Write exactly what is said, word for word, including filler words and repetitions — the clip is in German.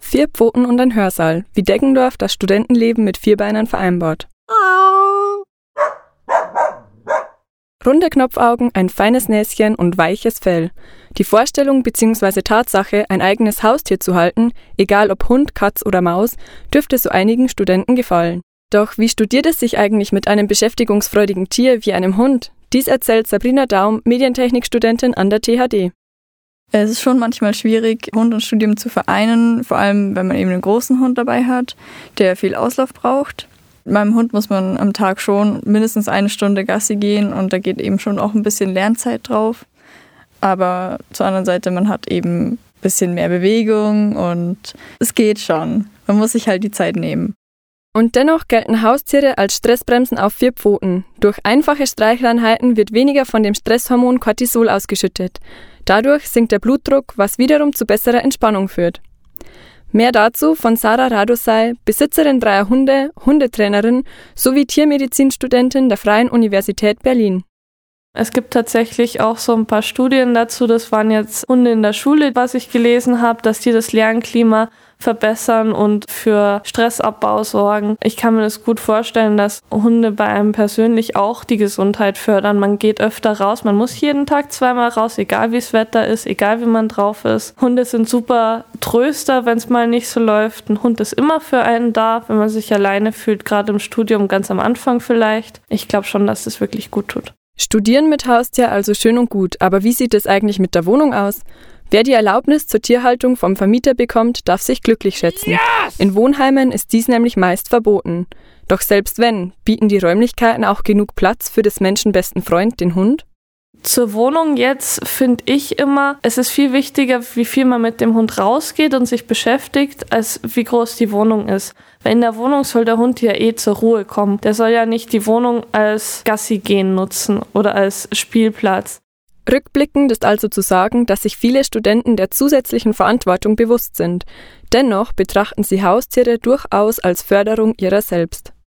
Vier Pfoten und ein Hörsaal, wie Deggendorf das Studentenleben mit Vierbeinern vereinbart. Runde Knopfaugen, ein feines Näschen und weiches Fell. Die Vorstellung bzw. Tatsache, ein eigenes Haustier zu halten, egal ob Hund, Katz oder Maus, dürfte so einigen Studenten gefallen. Doch wie studiert es sich eigentlich mit einem beschäftigungsfreudigen Tier wie einem Hund? Dies erzählt Sabrina Daum, Medientechnikstudentin an der T H D. Es ist schon manchmal schwierig, Hund und Studium zu vereinen, vor allem wenn man eben einen großen Hund dabei hat, der viel Auslauf braucht. Mit meinem Hund muss man am Tag schon mindestens eine Stunde Gassi gehen und da geht eben schon auch ein bisschen Lernzeit drauf. Aber zur anderen Seite, man hat eben ein bisschen mehr Bewegung und es geht schon. Man muss sich halt die Zeit nehmen. Und dennoch gelten Haustiere als Stressbremsen auf vier Pfoten. Durch einfache Streicheleinheiten wird weniger von dem Stresshormon Cortisol ausgeschüttet. Dadurch sinkt der Blutdruck, was wiederum zu besserer Entspannung führt. Mehr dazu von Sarah Radosay, Besitzerin dreier Hunde, Hundetrainerin sowie Tiermedizinstudentin der Freien Universität Berlin. Es gibt tatsächlich auch so ein paar Studien dazu, das waren jetzt Hunde in der Schule, was ich gelesen habe, dass die das Lernklima verbessern und für Stressabbau sorgen. Ich kann mir das gut vorstellen, dass Hunde bei einem persönlich auch die Gesundheit fördern. Man geht öfter raus, man muss jeden Tag zweimal raus, egal wie das Wetter ist, egal wie man drauf ist. Hunde sind super Tröster, wenn es mal nicht so läuft. Ein Hund ist immer für einen da, wenn man sich alleine fühlt, gerade im Studium, ganz am Anfang vielleicht. Ich glaube schon, dass das wirklich gut tut. Studieren mit Haustier also schön und gut, aber wie sieht es eigentlich mit der Wohnung aus? Wer die Erlaubnis zur Tierhaltung vom Vermieter bekommt, darf sich glücklich schätzen. Yes! In Wohnheimen ist dies nämlich meist verboten. Doch selbst wenn, bieten die Räumlichkeiten auch genug Platz für des Menschen besten Freund, den Hund? Zur Wohnung jetzt finde ich immer, es ist viel wichtiger, wie viel man mit dem Hund rausgeht und sich beschäftigt, als wie groß die Wohnung ist. Weil in der Wohnung soll der Hund ja eh zur Ruhe kommen. Der soll ja nicht die Wohnung als Gassi gehen nutzen oder als Spielplatz. Rückblickend ist also zu sagen, dass sich viele Studenten der zusätzlichen Verantwortung bewusst sind. Dennoch betrachten sie Haustiere durchaus als Förderung ihrer selbst.